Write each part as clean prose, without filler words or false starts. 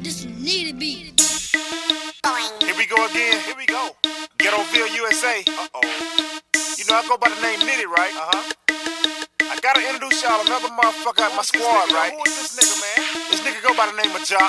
This need to be. Here we go again. Here we go. Ghettoville, USA. You know I go by the name Nitty, right? I gotta introduce y'all another motherfucker out my squad, right? Who is this nigga, man? This nigga go by the name of Jock.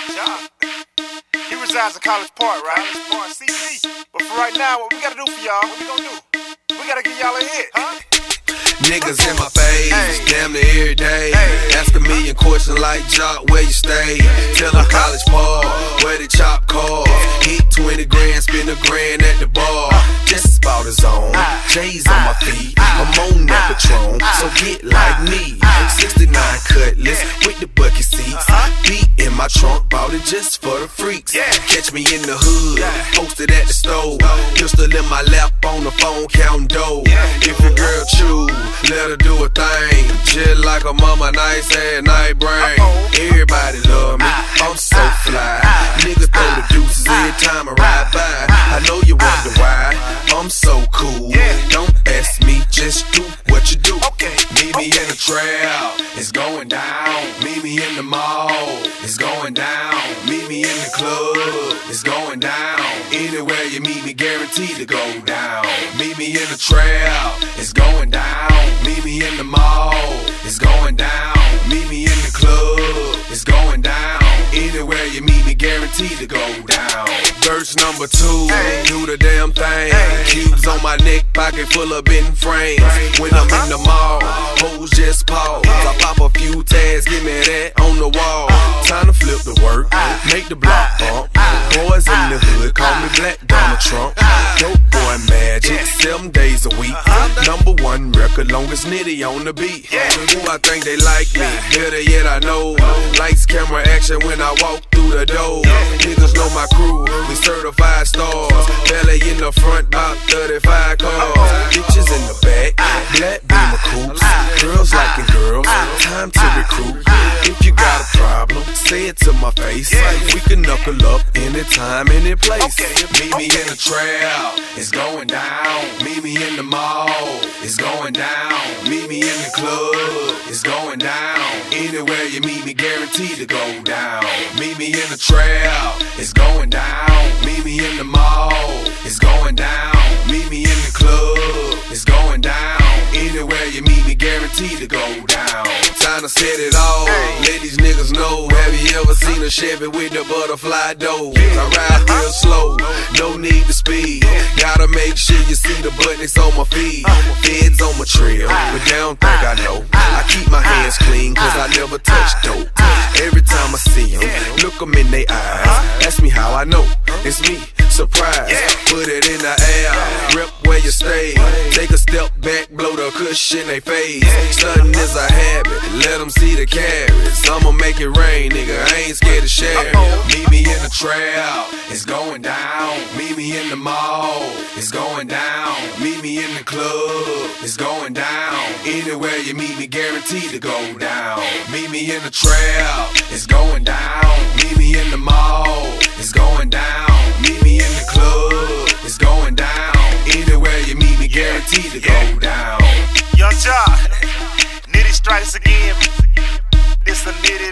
He resides in College Park, right? College Park, CP. But for right now, what we gotta do for y'all? What we gonna do? We gotta give y'all a hit, huh? Niggas in my face, damn near every day. Ask a million questions like Jock, where you stay? Tell them College Park, where they chop cars. Hit 20 grand, spend $1 grand at the bar. Just about his own, J's on my feet. I'm on that Patron, so get like me. 69 Cutlass with the bucket seats. Beat in my trunk, bought it just for the freaks. Catch me in the hood, posted at the stove. Pistol in my lap on the phone, counting dough. If your girl choose, let her do a thing. Just like a mama, nice ass night brain. Everybody love me, I'm so fly. Nigga throw the deuces every time I ride by. I know you wonder why, I'm so cool. Don't ask me, just do what you do. Meet me in the trail, it's going down. Meet me in the mall, it's going down. Meet me in the club, it's going down. Anywhere you meet me, guaranteed to go down. Meet me in the trail, it's going down. Meet me in the mall, it's going down. Meet me in the club, it's going down. Anywhere you meet me, guaranteed to go down. Verse number 2, do the damn thing. Cubes on my neck, pocket full of bitten frames. When I'm in the mall, hoes just pause. I pop a few tags, give me that on the wall. Time to flip the work, make the block bump. Boys in the hood, call me Black Donald Trump. Dope boy magic, 7 days a week. #1 record, longest Nitty on the beat. Who I think they like me, better yet I know. Lights, camera, action when I walk through the door. Niggas know my crew, we certified stars. Belly in the front, about 35 cars. Bitches in the back, black beamer coupes. Girls liking girls, time to recruit. If you got a problem, say it to my face. We can knuckle up anytime, any place. Meet me in the trail, it's going down. Meet me in the mall, it's going down. Meet me in the club, it's going down. Anywhere you meet me, guaranteed to go down. Meet me in the trail, it's going down. Meet me in the mall, it's going down. Meet me in the club, it's going down. Anywhere you meet me, guaranteed to go down. Time to set it all, let these niggas know. Have you ever seen a Chevy with the butterfly doors? I ride real slow, no need to speed. Gotta make sure you see the buttons on my feet. Feds on my trail, but they don't think I know. I keep my hands clean, cause I never touch dope. Every time I see them, look them in their eyes. Ask me how I know, it's me, surprise. Put it in the air, rip where you stay. Take a step back, blow the cushion they face. Stunting is a habit, let them see the carrots. I'ma make it rain, nigga, I ain't scared to share. Meet me in the trail, it's going down. Meet me in the mall, it's going down. Meet me in the club, it's going down. Anywhere you meet me, guaranteed to go down. Meet me in the trail, it's going down. Meet me in the mall, it's going down. Meet me in the club, it's going down. Anywhere you meet me, guaranteed to go down. Young Jock, Nitty strikes again. This a Nitty